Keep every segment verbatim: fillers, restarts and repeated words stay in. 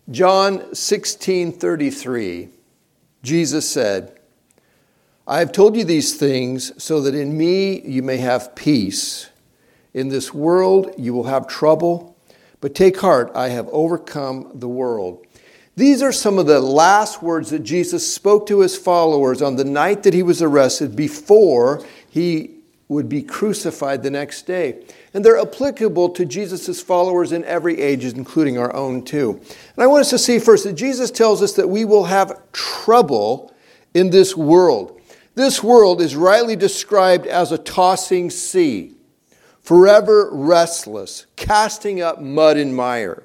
John sixteen thirty-three, Jesus said, I have told you these things so that in me you may have peace. In this world you will have trouble, but take heart, I have overcome the world. These are some of the last words that Jesus spoke to his followers on the night that he was arrested before he would be crucified the next day. And they're applicable to Jesus' followers in every age, including our own too. And I want us to see first that Jesus tells us that we will have trouble in this world. This world is rightly described as a tossing sea, forever restless, casting up mud and mire.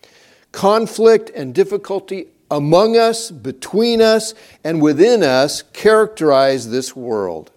Conflict and difficulty among us, between us, and within us characterize this world.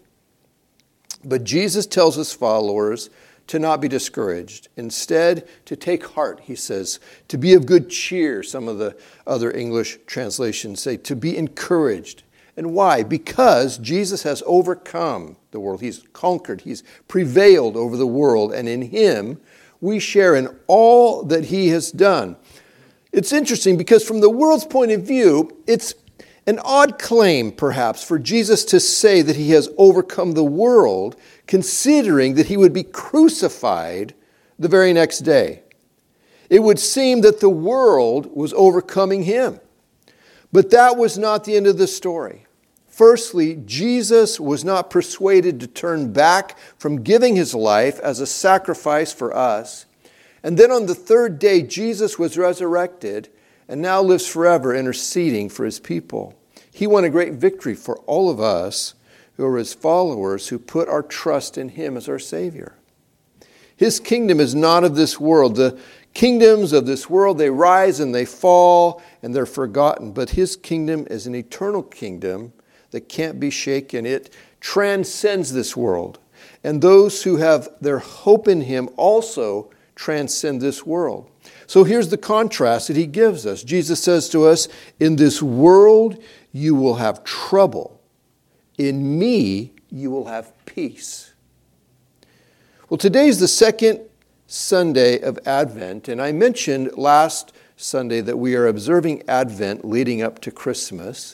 But Jesus tells his followers to not be discouraged. Instead, to take heart, he says, to be of good cheer. Some of the other English translations say to be encouraged. And why? Because Jesus has overcome the world. He's conquered. He's prevailed over the world. And in him, we share in all that he has done. It's interesting because from the world's point of view, it's an odd claim, perhaps, for Jesus to say that he has overcome the world, considering that he would be crucified the very next day. It would seem that the world was overcoming him. But that was not the end of the story. Firstly, Jesus was not persuaded to turn back from giving his life as a sacrifice for us. And then on the third day, Jesus was resurrected and now lives forever interceding for his people. He won a great victory for all of us who are his followers, who put our trust in him as our Savior. His kingdom is not of this world. The kingdoms of this world, they rise and they fall and they're forgotten. But his kingdom is an eternal kingdom that can't be shaken. It transcends this world. And those who have their hope in him also transcend this world. So here's the contrast that he gives us. Jesus says to us, in this world you will have trouble. In me you will have peace. Well, today is the second Sunday of Advent, and I mentioned last Sunday that we are observing Advent leading up to Christmas.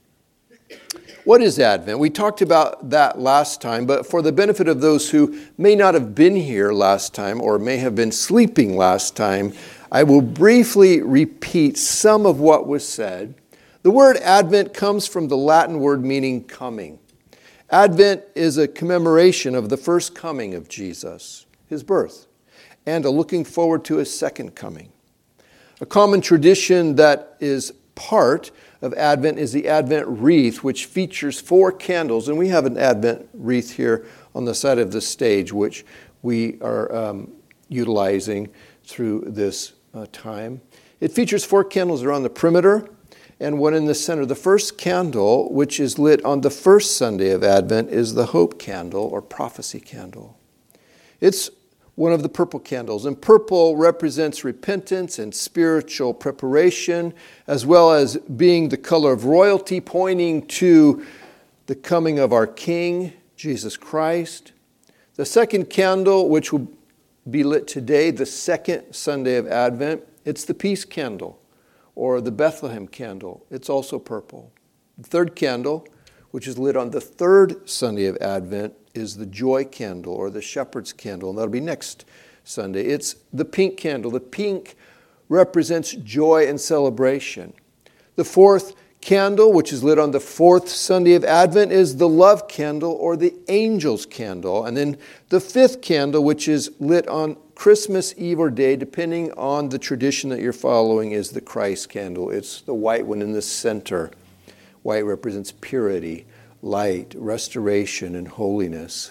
What is Advent? We talked about that last time, but for the benefit of those who may not have been here last time or may have been sleeping last time, I will briefly repeat some of what was said. The word Advent comes from the Latin word meaning coming. Advent is a commemoration of the first coming of Jesus, his birth, and a looking forward to his second coming. A common tradition that is part of Advent is the Advent wreath, which features four candles. And we have an Advent wreath here on the side of the stage, which we are um, utilizing through this uh, time. It features four candles around the perimeter and one in the center. The first candle, which is lit on the first Sunday of Advent, is the hope candle or prophecy candle. It's one of the purple candles. And purple represents repentance and spiritual preparation, as well as being the color of royalty, pointing to the coming of our King, Jesus Christ. The second candle, which will be lit today, the second Sunday of Advent, it's the peace candle, or the Bethlehem candle. It's also purple. The third candle, which is lit on the third Sunday of Advent, is the joy candle or the shepherd's candle, and that'll be next Sunday. It's the pink candle. The pink represents joy and celebration. The fourth candle, which is lit on the fourth Sunday of Advent, is the love candle or the angel's candle. And then the fifth candle, which is lit on Christmas Eve or day, depending on the tradition that you're following, is the Christ candle. It's the white one in the center. White represents purity, light, restoration, and holiness.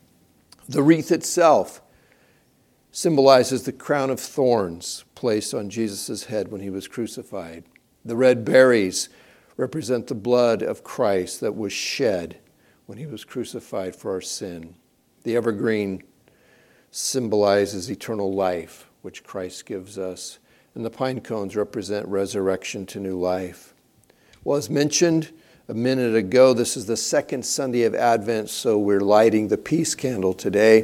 The wreath itself symbolizes the crown of thorns placed on Jesus' head when he was crucified. The red berries represent the blood of Christ that was shed when he was crucified for our sin. The evergreen symbolizes eternal life, which Christ gives us. And the pine cones represent resurrection to new life. Well, as mentioned a minute ago, this is the second Sunday of Advent, so we're lighting the peace candle today.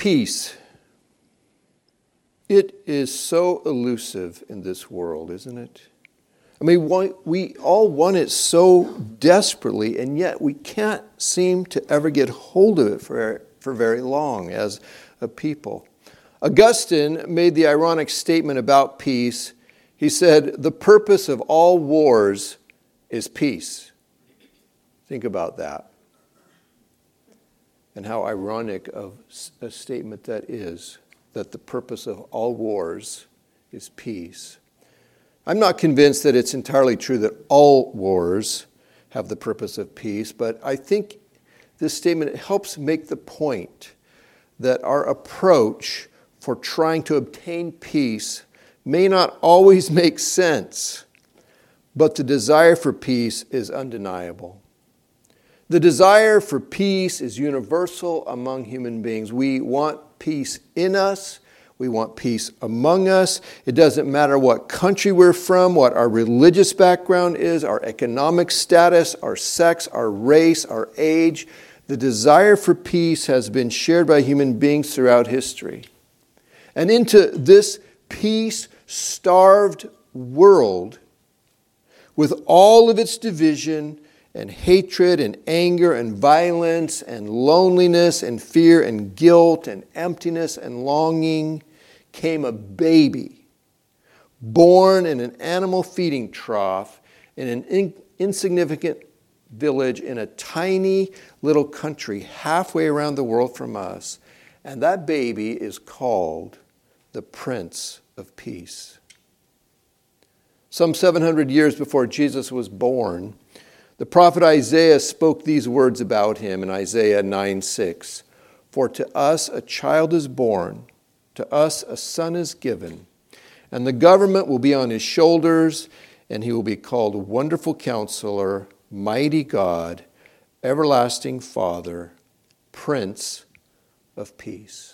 Peace. It is so elusive in this world, isn't it? I mean, we all want it so desperately, and yet we can't seem to ever get hold of it for, for very long as a people. Augustine made the ironic statement about peace. He said, "The purpose of all wars is peace." Think about that. And how ironic of a statement that is, that the purpose of all wars is peace. I'm not convinced that it's entirely true that all wars have the purpose of peace, but I think this statement helps make the point that our approach for trying to obtain peace may not always make sense, but the desire for peace is undeniable. The desire for peace is universal among human beings. We want peace in us. We want peace among us. It doesn't matter what country we're from, what our religious background is, our economic status, our sex, our race, our age. The desire for peace has been shared by human beings throughout history. And into this peace-starved world, with all of its division and hatred and anger and violence and loneliness and fear and guilt and emptiness and longing, came a baby born in an animal feeding trough in an in- insignificant village in a tiny little country halfway around the world from us. And that baby is called the Prince of Peace. Some seven hundred years before Jesus was born, the prophet Isaiah spoke these words about him in Isaiah nine six. "For to us a child is born, to us a son is given, and the government will be on his shoulders, and he will be called Wonderful Counselor, Mighty God, Everlasting Father, Prince of Peace."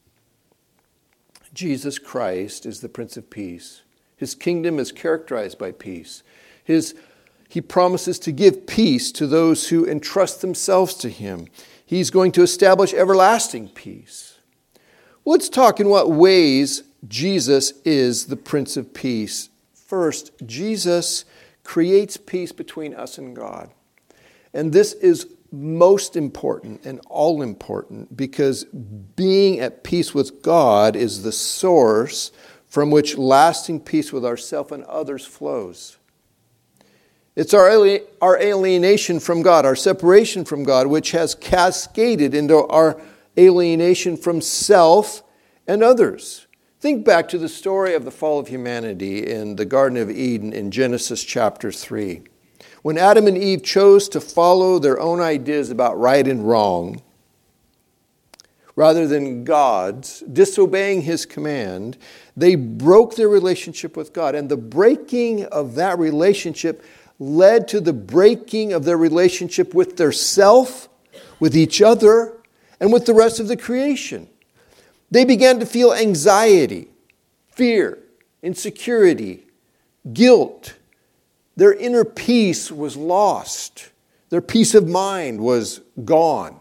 Jesus Christ is the Prince of Peace. His kingdom is characterized by peace. His He promises to give peace to those who entrust themselves to him. He's going to establish everlasting peace. Well, let's talk in what ways Jesus is the Prince of Peace. First, Jesus creates peace between us and God. And this is most important and all important because being at peace with God is the source from which lasting peace with ourselves and others flows. It's our our alienation from God, our separation from God, which has cascaded into our alienation from self and others. Think back to the story of the fall of humanity in the Garden of Eden in Genesis chapter three. When Adam and Eve chose to follow their own ideas about right and wrong, rather than God's, disobeying his command, they broke their relationship with God. And the breaking of that relationship led to the breaking of their relationship with their self, with each other, and with the rest of the creation. They began to feel anxiety, fear, insecurity, guilt. Their inner peace was lost. Their peace of mind was gone.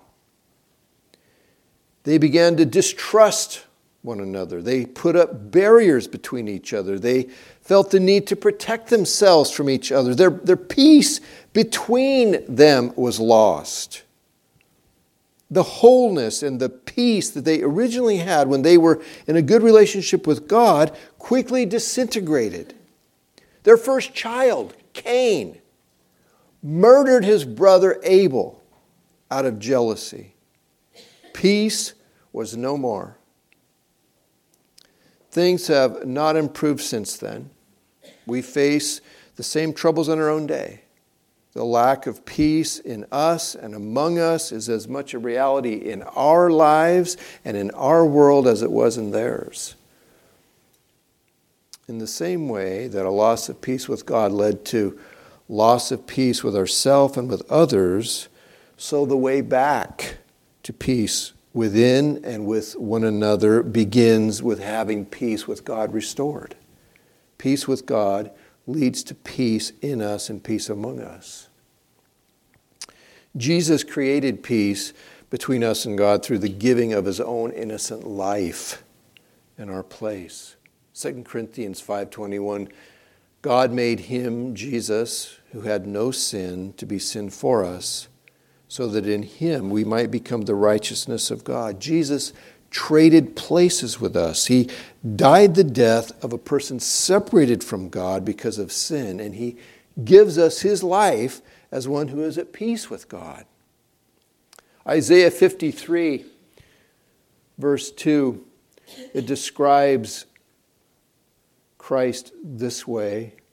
They began to distrust one another. They put up barriers between each other. They felt the need to protect themselves from each other. Their, their peace between them was lost. The wholeness and the peace that they originally had when they were in a good relationship with God quickly disintegrated. Their first child, Cain, murdered his brother Abel out of jealousy. Peace was no more. Things have not improved since then. We face the same troubles in our own day. The lack of peace in us and among us is as much a reality in our lives and in our world as it was in theirs. In the same way that a loss of peace with God led to loss of peace with ourselves and with others, so the way back to peace within and with one another begins with having peace with God restored. Peace with God leads to peace in us and peace among us. Jesus created peace between us and God through the giving of his own innocent life in our place. Second Corinthians five twenty-one, God made him, Jesus, who had no sin, to be sin for us, so that in him we might become the righteousness of God. Jesus traded places with us. He died the death of a person separated from God because of sin, and he gives us his life as one who is at peace with God. Isaiah fifty-three, verse two, it describes Christ this way. It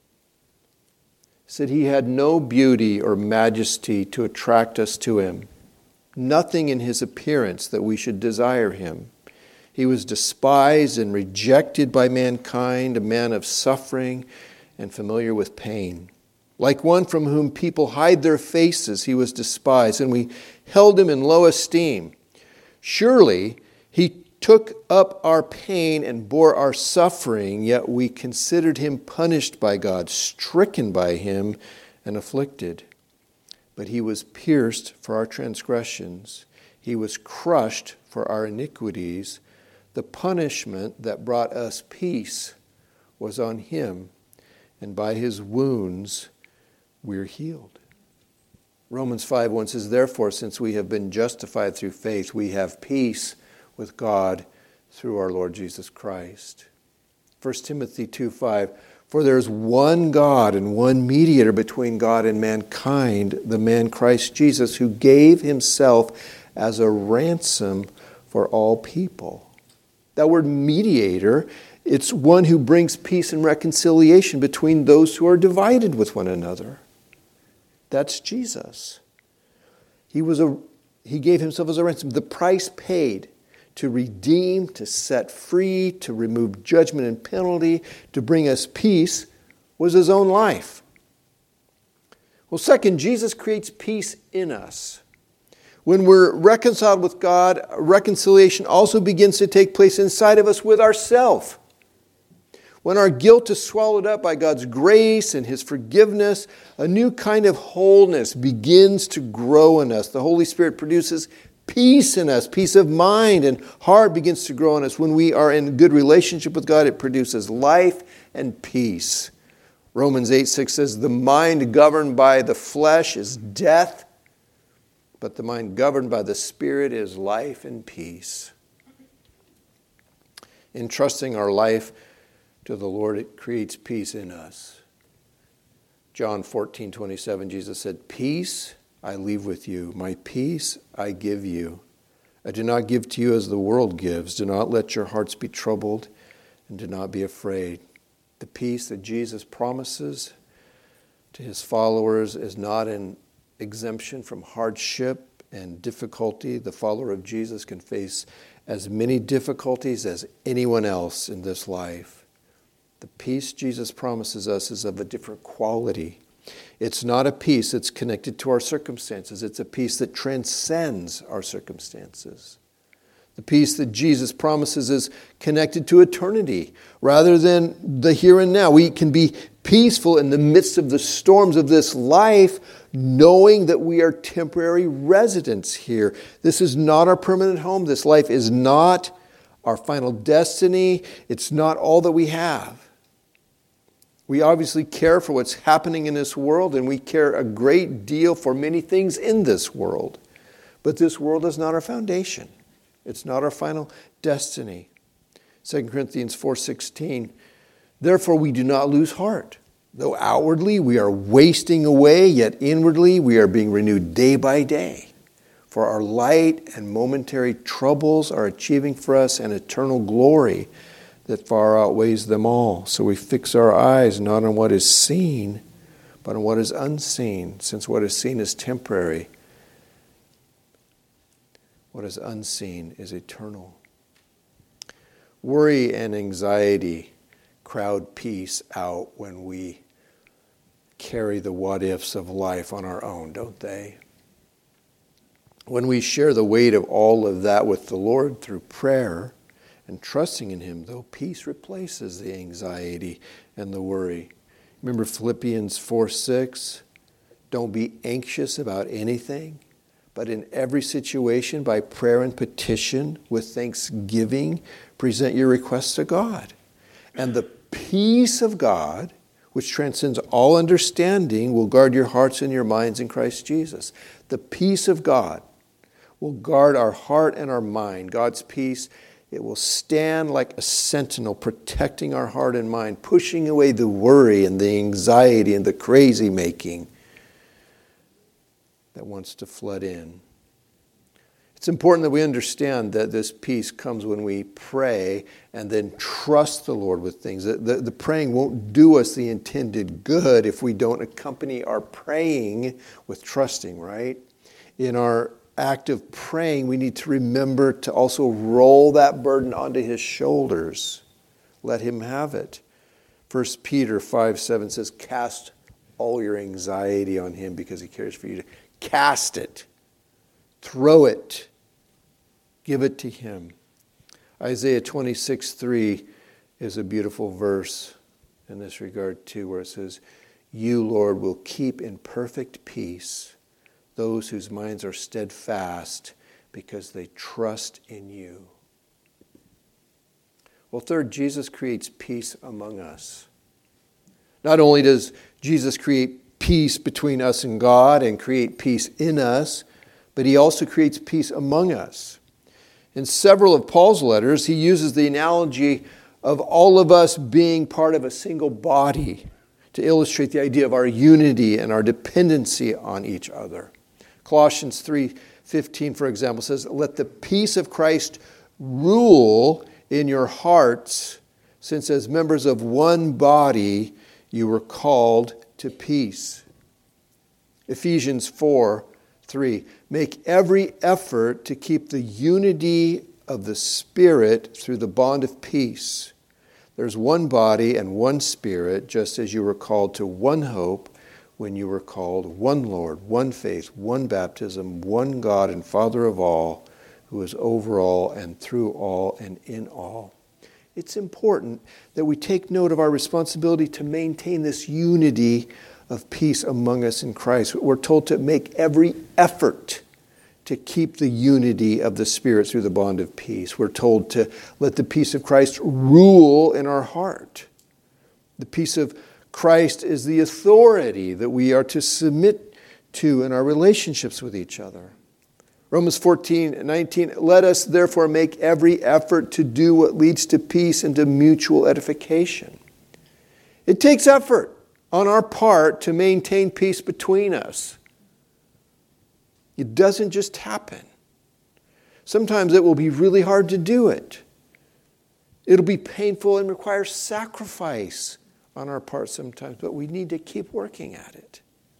said he had no beauty or majesty to attract us to him, nothing in his appearance that we should desire him. He was despised and rejected by mankind, a man of suffering and familiar with pain. Like one from whom people hide their faces, he was despised, and we held him in low esteem. Surely he took up our pain and bore our suffering, yet we considered him punished by God, stricken by him, and afflicted. But he was pierced for our transgressions. He was crushed for our iniquities. The punishment that brought us peace was on him, and by his wounds we're healed. Romans five one says, therefore, since we have been justified through faith, we have peace with God through our Lord Jesus Christ. First Timothy two five, for there is one God and one mediator between God and mankind, the man Christ Jesus, who gave himself as a ransom for all people. That word mediator, it's one who brings peace and reconciliation between those who are divided with one another. That's Jesus. He was a he gave himself as a ransom. The price paid to redeem, to set free, to remove judgment and penalty, to bring us peace, was his own life. Well, second, Jesus creates peace in us. When we're reconciled with God, reconciliation also begins to take place inside of us with ourselves. When our guilt is swallowed up by God's grace and his forgiveness, a new kind of wholeness begins to grow in us. The Holy Spirit produces peace in us, peace of mind and heart begins to grow in us. When we are in good relationship with God, it produces life and peace. Romans eight six says, the mind governed by the flesh is death, but the mind governed by the Spirit is life and peace. Entrusting our life to the Lord, it creates peace in us. John fourteen twenty-seven, Jesus said, peace I leave with you, my peace I give you. I do not give to you as the world gives. Do not let your hearts be troubled, and do not be afraid. The peace that Jesus promises to his followers is not an exemption from hardship and difficulty. The follower of Jesus can face as many difficulties as anyone else in this life. The peace Jesus promises us is of a different quality. It's not a peace that's connected to our circumstances. It's a peace that transcends our circumstances. The peace that Jesus promises is connected to eternity rather than the here and now. We can be peaceful in the midst of the storms of this life, knowing that we are temporary residents here. This is not our permanent home. This life is not our final destiny. It's not all that we have. We obviously care for what's happening in this world, and we care a great deal for many things in this world. But this world is not our foundation. It's not our final destiny. Second Corinthians four sixteen, therefore we do not lose heart. Though outwardly we are wasting away, yet inwardly we are being renewed day by day. For our light and momentary troubles are achieving for us an eternal glory that far outweighs them all. So we fix our eyes not on what is seen, but on what is unseen, since what is seen is temporary. What is unseen is eternal. Worry and anxiety crowd peace out when we carry the what-ifs of life on our own, don't they? When we share the weight of all of that with the Lord through prayer and trusting in him, though, peace replaces the anxiety and the worry. Remember Philippians four six? Don't be anxious about anything, but in every situation, by prayer and petition, with thanksgiving, present your requests to God. And the peace of God, which transcends all understanding, will guard your hearts and your minds in Christ Jesus. The peace of God will guard our heart and our mind. God's peace, it will stand like a sentinel, protecting our heart and mind, pushing away the worry and the anxiety and the crazy making that wants to flood in. It's important that we understand that this peace comes when we pray and then trust the Lord with things. The, the, the praying won't do us the intended good if we don't accompany our praying with trusting, right? In our act of praying, we need to remember to also roll that burden onto His shoulders. Let Him have it. First Peter five seven says, cast all your anxiety on Him because He cares for you. Cast it. Throw it. Give it to Him. Isaiah twenty-six three is a beautiful verse in this regard too, where it says, you, Lord, will keep in perfect peace those whose minds are steadfast because they trust in you. Well, third, Jesus creates peace among us. Not only does Jesus create peace between us and God and create peace in us, but He also creates peace among us. In several of Paul's letters, he uses the analogy of all of us being part of a single body to illustrate the idea of our unity and our dependency on each other. Colossians three fifteen, for example, says, let the peace of Christ rule in your hearts, since as members of one body you were called to peace. Ephesians four three, make every effort to keep the unity of the Spirit through the bond of peace. There's one body and one Spirit, just as you were called to one hope when you were called, one Lord, one faith, one baptism, one God and Father of all, who is over all and through all and in all. It's important that we take note of our responsibility to maintain this unity of peace among us in Christ. We're told to make every effort to keep the unity of the Spirit through the bond of peace. We're told to let the peace of Christ rule in our heart. The peace of Christ is the authority that we are to submit to in our relationships with each other. Romans fourteen nineteen, let us therefore make every effort to do what leads to peace and to mutual edification. It takes effort on our part to maintain peace between us. It doesn't just happen. Sometimes it will be really hard to do it. It'll be painful and require sacrifice on our part sometimes, but we need to keep working at it.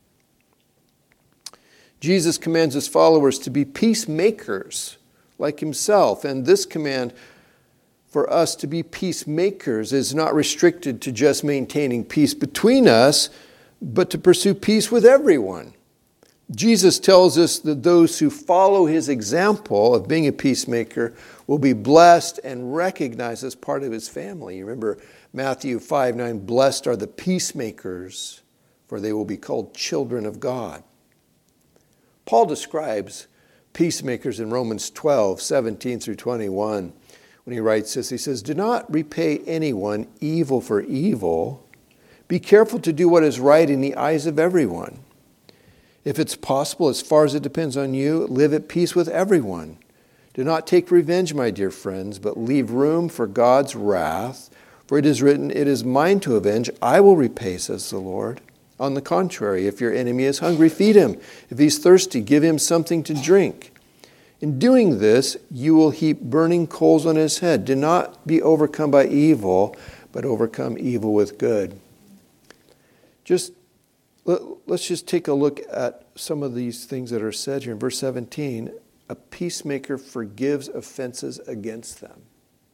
Jesus commands His followers to be peacemakers like Himself, and this command for us to be peacemakers is not restricted to just maintaining peace between us, but to pursue peace with everyone. Jesus tells us that those who follow His example of being a peacemaker will be blessed and recognized as part of His family. You remember Matthew five nine, blessed are the peacemakers, for they will be called children of God. Paul describes peacemakers in Romans twelve seventeen through twenty-one. When he writes this, he says, do not repay anyone evil for evil. Be careful to do what is right in the eyes of everyone. If it's possible, as far as it depends on you, live at peace with everyone. Do not take revenge, my dear friends, but leave room for God's wrath. For it is written, it is mine to avenge, I will repay, says the Lord. On the contrary, if your enemy is hungry, feed him. If he's thirsty, give him something to drink. In doing this, you will heap burning coals on his head. Do not be overcome by evil, but overcome evil with good. Just let, let's just take a look at some of these things that are said here. In verse seventeen, a peacemaker forgives offenses against them.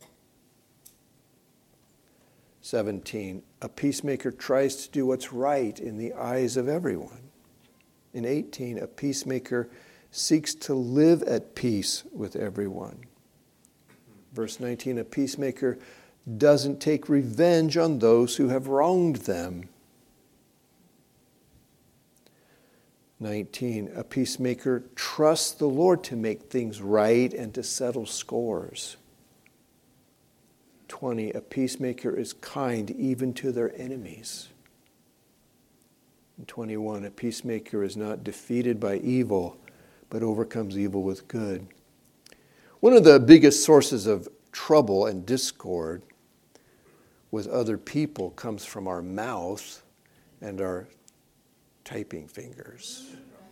seventeen, a peacemaker tries to do what's right in the eyes of everyone. In eighteen, a peacemaker seeks to live at peace with everyone. Verse nineteen, a peacemaker doesn't take revenge on those who have wronged them. nineteen, a peacemaker trusts the Lord to make things right and to settle scores. twenty, a peacemaker is kind even to their enemies. And twenty-one, a peacemaker is not defeated by evil, but overcomes evil with good. One of the biggest sources of trouble and discord with other people comes from our mouth and our typing fingers.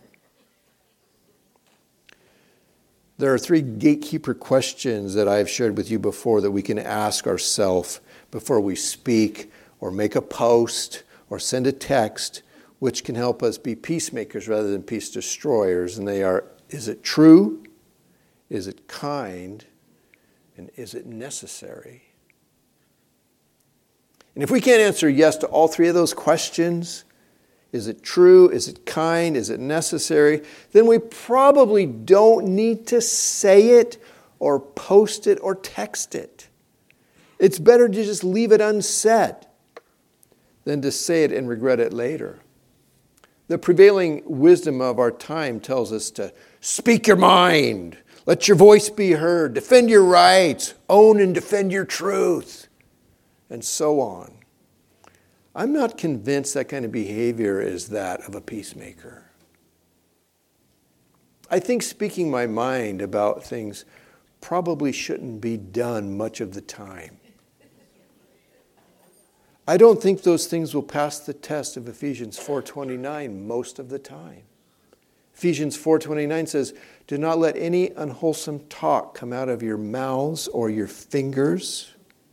There are three gatekeeper questions that I've shared with you before that we can ask ourselves before we speak or make a post or send a text, which can help us be peacemakers rather than peace destroyers. And they are, is it true? Is it kind? And is it necessary? And if we can't answer yes to all three of those questions, is it true? Is it kind? Is it necessary? Then we probably don't need to say it or post it or text it. It's better to just leave it unsaid than to say it and regret it later. The prevailing wisdom of our time tells us to speak your mind, let your voice be heard, defend your rights, own and defend your truth, and so on. I'm not convinced that kind of behavior is that of a peacemaker. I think speaking my mind about things probably shouldn't be done much of the time. I don't think those things will pass the test of Ephesians four twenty-nine most of the time. Ephesians four twenty-nine says, "Do not let any unwholesome talk come out of your mouths or your fingers,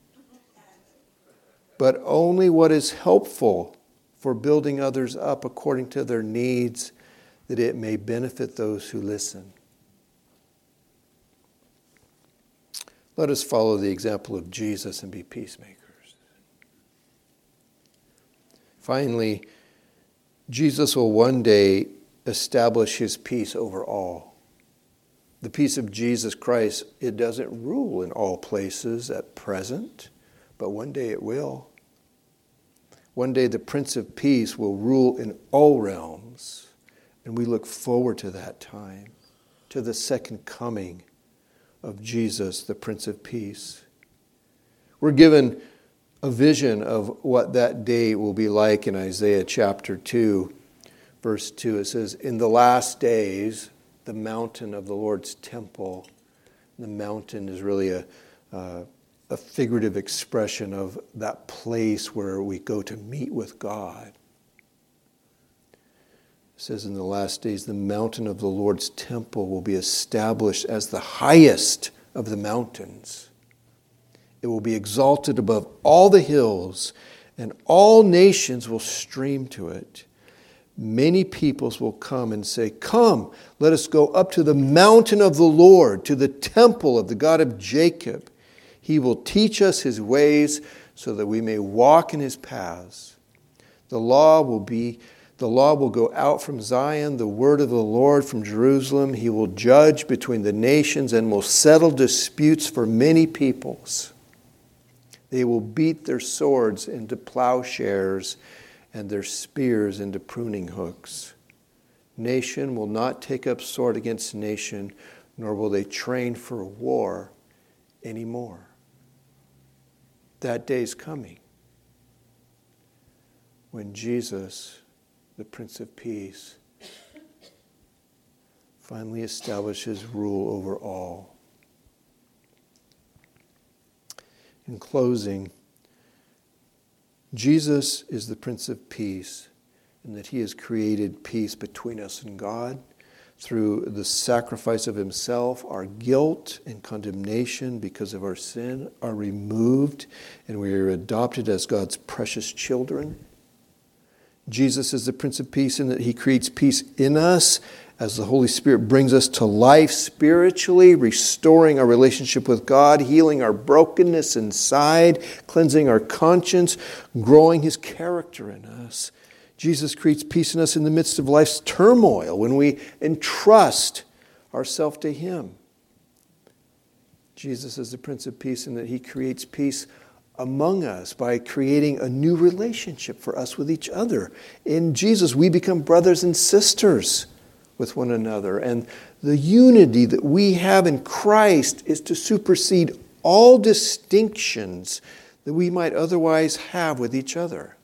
but only what is helpful for building others up according to their needs, that it may benefit those who listen." Let us follow the example of Jesus and be peacemakers. Finally, Jesus will one day establish his peace over all. The peace of Jesus Christ, it doesn't rule in all places at present, but one day it will. One day the Prince of Peace will rule in all realms, and we look forward to that time, to the second coming of Jesus, the Prince of Peace. We're given a vision of what that day will be like in Isaiah chapter two, verse two. It says, "In the last days, the mountain of the Lord's temple," the mountain is really a, uh, a figurative expression of that place where we go to meet with God. It says, "In the last days, the mountain of the Lord's temple will be established as the highest of the mountains. It will be exalted above all the hills, and all nations will stream to it. Many peoples will come and say, 'Come, let us go up to the mountain of the Lord, to the temple of the God of Jacob. He will teach us his ways so that we may walk in his paths. The law will be, the law will go out from Zion, the word of the Lord from Jerusalem. He will judge between the nations and will settle disputes for many peoples. They will beat their swords into plowshares and their spears into pruning hooks. Nation will not take up sword against nation, nor will they train for war anymore." That day's coming when Jesus, the Prince of Peace, finally establishes rule over all. In closing, Jesus is the Prince of Peace, and that he has created peace between us and God. Through the sacrifice of himself, our guilt and condemnation because of our sin are removed, and we are adopted as God's precious children. Jesus is the Prince of Peace in that he creates peace in us as the Holy Spirit brings us to life spiritually, restoring our relationship with God, healing our brokenness inside, cleansing our conscience, growing his character in us. Jesus creates peace in us in the midst of life's turmoil when we entrust ourselves to him. Jesus is the Prince of Peace in that he creates peace among us by creating a new relationship for us with each other. In Jesus, we become brothers and sisters with one another. And the unity that we have in Christ is to supersede all distinctions that we might otherwise have with each other.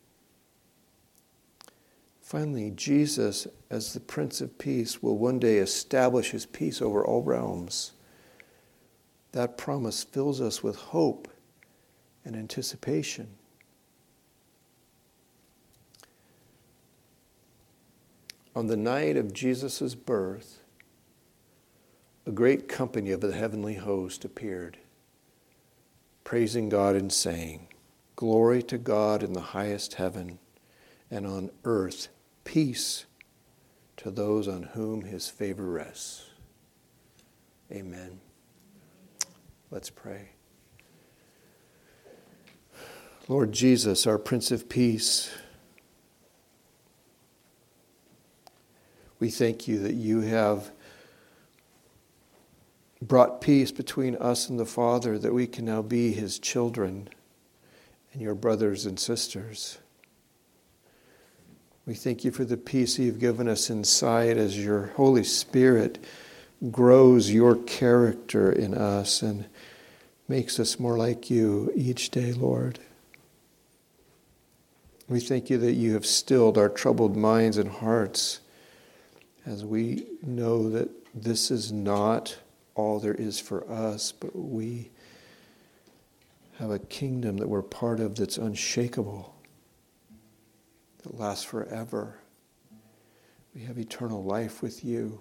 Finally, Jesus, as the Prince of Peace, will one day establish his peace over all realms. That promise fills us with hope and anticipation. On the night of Jesus' birth, a great company of the heavenly host appeared, praising God and saying, "Glory to God in the highest heaven, and on earth peace to those on whom his favor rests." Amen. Let's pray. Lord Jesus, our Prince of Peace, we thank you that you have brought peace between us and the Father, that we can now be his children and your brothers and sisters. We thank you for the peace you've given us inside as your Holy Spirit grows your character in us and makes us more like you each day, Lord. We thank you that you have stilled our troubled minds and hearts as we know that this is not all there is for us, but we have a kingdom that we're part of that's unshakable, that lasts forever. We have eternal life with you.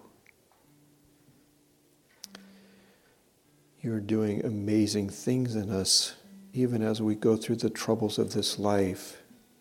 You're doing amazing things in us, even as we go through the troubles of this life.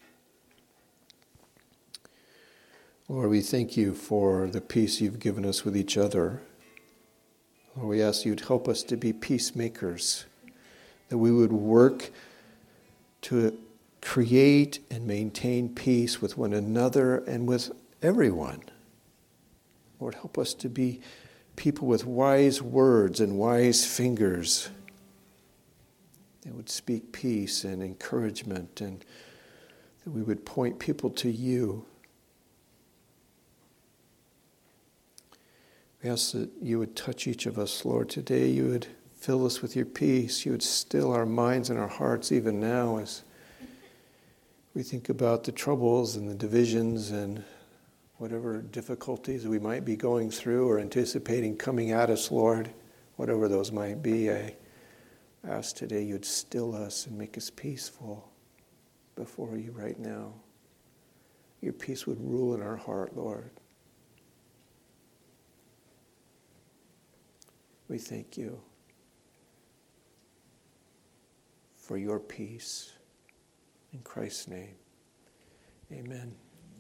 Lord, we thank you for the peace you've given us with each other. Lord, we ask you to help us to be peacemakers, that we would work to create and maintain peace with one another and with everyone. Lord, help us to be people with wise words and wise fingers that would speak peace and encouragement, and that we would point people to you. We ask that you would touch each of us, Lord, today. You would fill us with your peace. You would still our minds and our hearts even now as we think about the troubles and the divisions and whatever difficulties we might be going through or anticipating coming at us, Lord, whatever those might be. I ask today you'd still us and make us peaceful before you right now. Your peace would rule in our heart, Lord. We thank you for your peace. In Christ's name, amen.